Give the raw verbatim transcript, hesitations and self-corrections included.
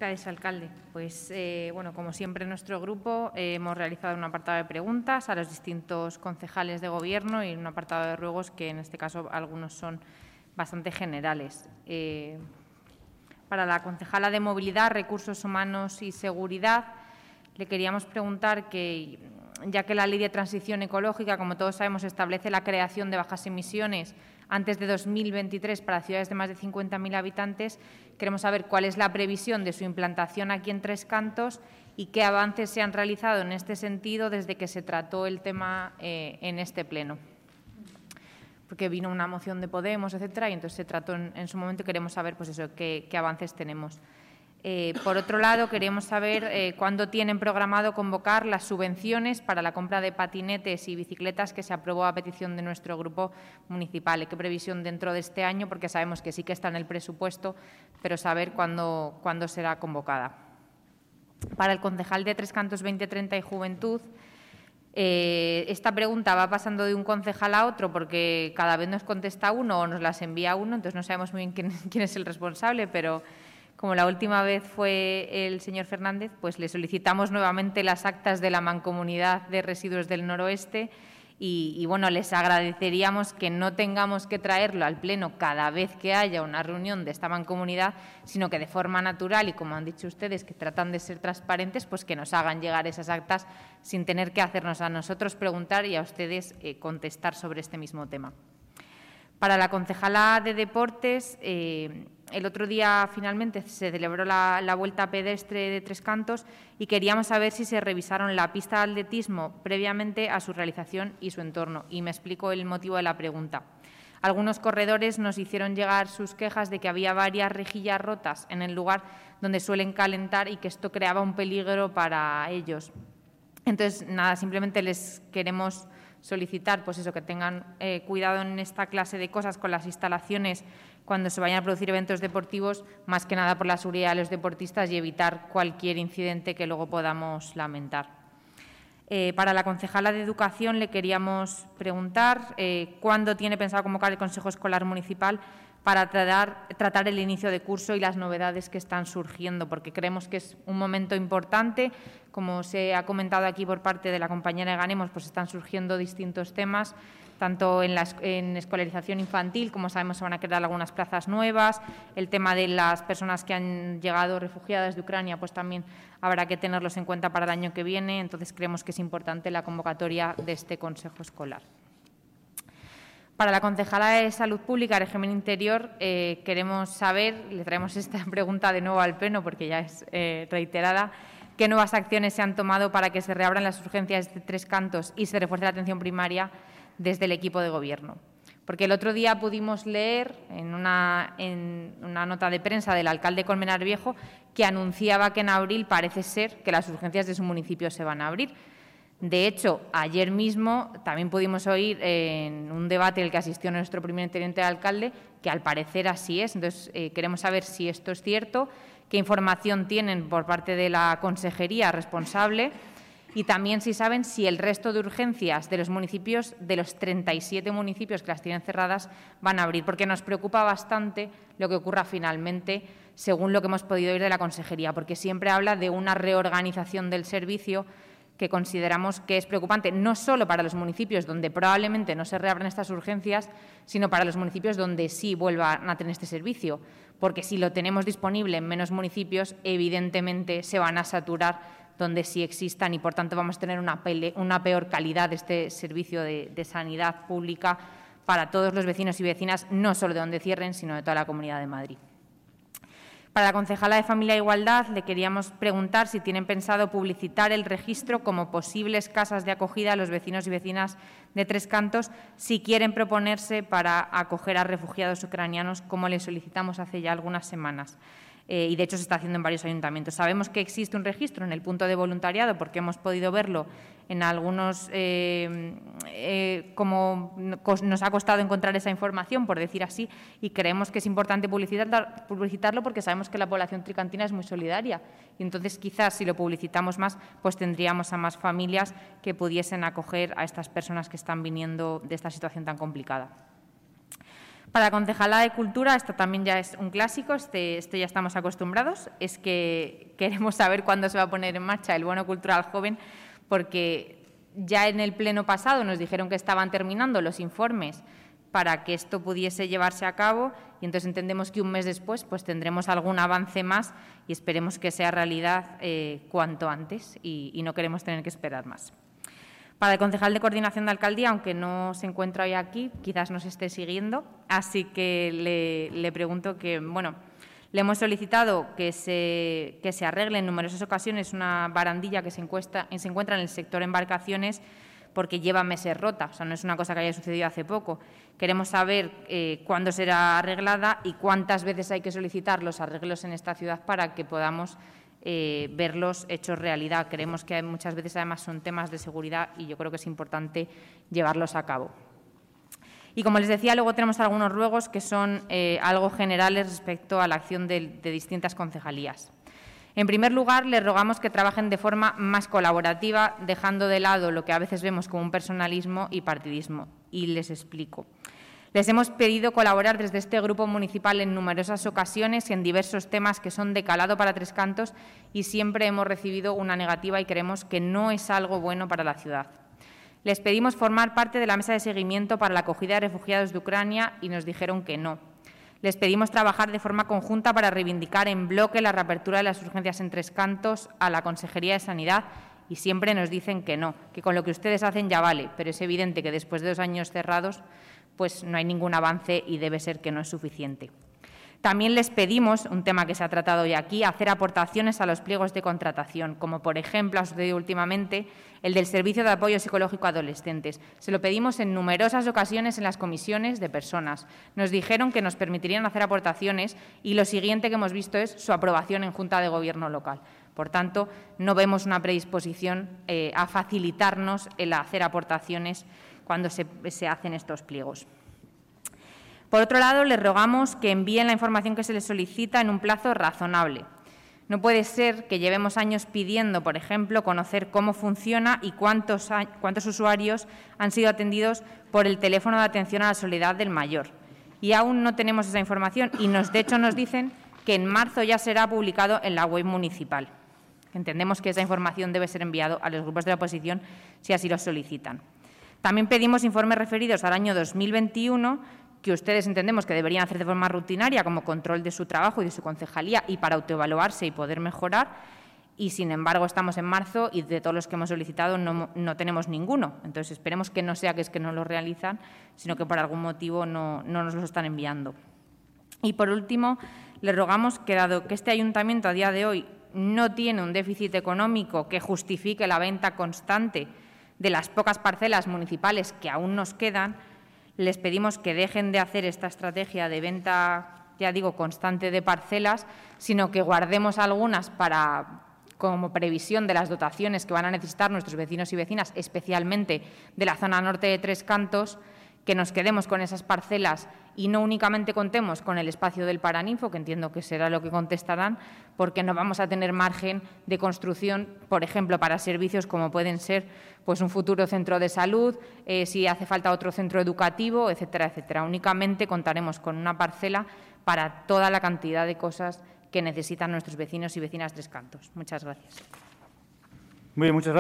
Gracias, alcalde. Pues, eh, bueno, como siempre en nuestro grupo eh, hemos realizado un apartado de preguntas a los distintos concejales de Gobierno y un apartado de ruegos que, en este caso, algunos son bastante generales. Eh, para la concejala de Movilidad, Recursos Humanos y Seguridad, le queríamos preguntar que, ya que la Ley de Transición Ecológica, como todos sabemos, establece la creación de bajas emisiones antes de dos mil veintitrés para ciudades de más de cincuenta mil habitantes, queremos saber cuál es la previsión de su implantación aquí en Tres Cantos y qué avances se han realizado en este sentido desde que se trató el tema eh, en este pleno. Porque vino una moción de Podemos, etcétera, y entonces se trató en, en su momento y queremos saber pues eso, qué, qué avances tenemos. Eh, por otro lado, queremos saber eh, cuándo tienen programado convocar las subvenciones para la compra de patinetes y bicicletas que se aprobó a petición de nuestro grupo municipal. ¿Qué previsión dentro de este año? Porque sabemos que sí que está en el presupuesto, pero saber cuándo, cuándo será convocada. Para el concejal de Tres Cantos veinte treinta y Juventud, eh, esta pregunta va pasando de un concejal a otro porque cada vez nos contesta uno o nos las envía uno, entonces no sabemos muy bien quién, quién es el responsable, pero como la última vez fue el señor Fernández, pues le solicitamos nuevamente las actas de la Mancomunidad de Residuos del Noroeste y, y bueno, les agradeceríamos que no tengamos que traerlo al Pleno cada vez que haya una reunión de esta mancomunidad, sino que de forma natural y, como han dicho ustedes, que tratan de ser transparentes, pues que nos hagan llegar esas actas sin tener que hacernos a nosotros preguntar y a ustedes eh, contestar sobre este mismo tema. Para la concejala de Deportes, eh, el otro día finalmente se celebró la, la Vuelta Pedestre de Tres Cantos y queríamos saber si se revisaron la pista de atletismo previamente a su realización y su entorno. Y me explico el motivo de la pregunta. Algunos corredores nos hicieron llegar sus quejas de que había varias rejillas rotas en el lugar donde suelen calentar y que esto creaba un peligro para ellos. Entonces, nada, simplemente les queremos solicitar pues eso, que tengan eh, cuidado en esta clase de cosas con las instalaciones cuando se vayan a producir eventos deportivos, más que nada por la seguridad de los deportistas y evitar cualquier incidente que luego podamos lamentar. Eh, para la concejala de Educación le queríamos preguntar eh, cuándo tiene pensado convocar el Consejo Escolar Municipal para tratar, tratar el inicio de curso y las novedades que están surgiendo, porque creemos que es un momento importante. Como se ha comentado aquí por parte de la compañera de Ganemos, pues están surgiendo distintos temas, tanto en la en escolarización infantil, como sabemos se van a crear algunas plazas nuevas, el tema de las personas que han llegado refugiadas de Ucrania, pues también habrá que tenerlos en cuenta para el año que viene, entonces creemos que es importante la convocatoria de este Consejo Escolar. Para la concejala de Salud Pública, Régimen Interior, eh, queremos saber, le traemos esta pregunta de nuevo al Pleno porque ya es eh, reiterada, qué nuevas acciones se han tomado para que se reabran las urgencias de Tres Cantos y se refuerce la atención primaria desde el equipo de Gobierno. Porque el otro día pudimos leer en una, en una nota de prensa del alcalde Colmenar Viejo que anunciaba que en abril parece ser que las urgencias de su municipio se van a abrir. De hecho, ayer mismo también pudimos oír en un debate en el que asistió nuestro primer teniente de alcalde que al parecer así es. Entonces, eh, queremos saber si esto es cierto, qué información tienen por parte de la consejería responsable y también si saben si el resto de urgencias de los municipios, de los treinta y siete municipios que las tienen cerradas, van a abrir, porque nos preocupa bastante lo que ocurra finalmente, según lo que hemos podido oír de la consejería, porque siempre habla de una reorganización del servicio que consideramos que es preocupante, no solo para los municipios donde probablemente no se reabran estas urgencias, sino para los municipios donde sí vuelvan a tener este servicio, porque si lo tenemos disponible en menos municipios, evidentemente se van a saturar donde sí existan y, por tanto, vamos a tener una, pele, una peor calidad de este servicio de, de sanidad pública para todos los vecinos y vecinas, no solo de donde cierren, sino de toda la Comunidad de Madrid. Para la concejala de Familia e Igualdad le queríamos preguntar si tienen pensado publicitar el registro como posibles casas de acogida a los vecinos y vecinas de Tres Cantos si quieren proponerse para acoger a refugiados ucranianos, como les solicitamos hace ya algunas semanas. Eh, y, de hecho, se está haciendo en varios ayuntamientos. Sabemos que existe un registro en el punto de voluntariado porque hemos podido verlo en algunos, eh, eh, como nos ha costado encontrar esa información, por decir así, y creemos que es importante publicitar, publicitarlo porque sabemos que la población tricantina es muy solidaria. Y entonces, quizás, si lo publicitamos más, pues tendríamos a más familias que pudiesen acoger a estas personas que están viniendo de esta situación tan complicada. Para la concejala de Cultura, esto también ya es un clásico, este, esto ya estamos acostumbrados, es que queremos saber cuándo se va a poner en marcha el bono cultural joven, porque ya en el pleno pasado nos dijeron que estaban terminando los informes para que esto pudiese llevarse a cabo y entonces entendemos que un mes después pues tendremos algún avance más y esperemos que sea realidad eh, cuanto antes y, y no queremos tener que esperar más. Para el concejal de Coordinación de Alcaldía, aunque no se encuentra hoy aquí, quizás nos esté siguiendo, así que le, le pregunto que, bueno, le hemos solicitado que se, que se arregle en numerosas ocasiones una barandilla que se, encuesta, se encuentra en el sector embarcaciones porque lleva meses rota, o sea, no es una cosa que haya sucedido hace poco. Queremos saber eh, cuándo será arreglada y cuántas veces hay que solicitar los arreglos en esta ciudad para que podamos Eh, verlos hechos realidad. Creemos que muchas veces además son temas de seguridad y yo creo que es importante llevarlos a cabo. Y como les decía, luego tenemos algunos ruegos que son eh, algo generales respecto a la acción de, de distintas concejalías. En primer lugar, les rogamos que trabajen de forma más colaborativa, dejando de lado lo que a veces vemos como un personalismo y partidismo. Y les explico. Les hemos pedido colaborar desde este grupo municipal en numerosas ocasiones y en diversos temas que son de calado para Tres Cantos y siempre hemos recibido una negativa y creemos que no es algo bueno para la ciudad. Les pedimos formar parte de la mesa de seguimiento para la acogida de refugiados de Ucrania y nos dijeron que no. Les pedimos trabajar de forma conjunta para reivindicar en bloque la reapertura de las urgencias en Tres Cantos a la Consejería de Sanidad y siempre nos dicen que no, que con lo que ustedes hacen ya vale, pero es evidente que después de dos años cerrados pues no hay ningún avance y debe ser que no es suficiente. También les pedimos, un tema que se ha tratado hoy aquí, hacer aportaciones a los pliegos de contratación, como por ejemplo ha sucedido últimamente el del Servicio de Apoyo Psicológico a Adolescentes. Se lo pedimos en numerosas ocasiones en las comisiones de personas. Nos dijeron que nos permitirían hacer aportaciones y lo siguiente que hemos visto es su aprobación en Junta de Gobierno local. Por tanto, no vemos una predisposición eh, a facilitarnos el hacer aportaciones cuando se, se hacen estos pliegos. Por otro lado, les rogamos que envíen la información que se les solicita en un plazo razonable. No puede ser que llevemos años pidiendo, por ejemplo, conocer cómo funciona y cuántos, cuántos usuarios han sido atendidos por el teléfono de atención a la soledad del mayor. Y aún no tenemos esa información y, nos, de hecho, nos dicen que en marzo ya será publicado en la web municipal. Entendemos que esa información debe ser enviada a los grupos de la oposición si así lo solicitan. También pedimos informes referidos al año dos mil veintiuno, que ustedes entendemos que deberían hacer de forma rutinaria como control de su trabajo y de su concejalía y para autoevaluarse y poder mejorar. Y, sin embargo, estamos en marzo y de todos los que hemos solicitado no, no tenemos ninguno. Entonces, esperemos que no sea que es que no lo realizan, sino que por algún motivo no, no nos los están enviando. Y, por último, les rogamos que, dado que este ayuntamiento a día de hoy no tiene un déficit económico que justifique la venta constante de las pocas parcelas municipales que aún nos quedan, les pedimos que dejen de hacer esta estrategia de venta, ya digo, constante de parcelas, sino que guardemos algunas para, como previsión de las dotaciones que van a necesitar nuestros vecinos y vecinas, especialmente de la zona norte de Tres Cantos, que nos quedemos con esas parcelas y no únicamente contemos con el espacio del Paraninfo, que entiendo que será lo que contestarán, porque no vamos a tener margen de construcción, por ejemplo, para servicios como pueden ser pues, un futuro centro de salud, eh, si hace falta otro centro educativo, etcétera, etcétera. Únicamente contaremos con una parcela para toda la cantidad de cosas que necesitan nuestros vecinos y vecinas de Tres Cantos. Muchas gracias. Muy bien, muchas gracias.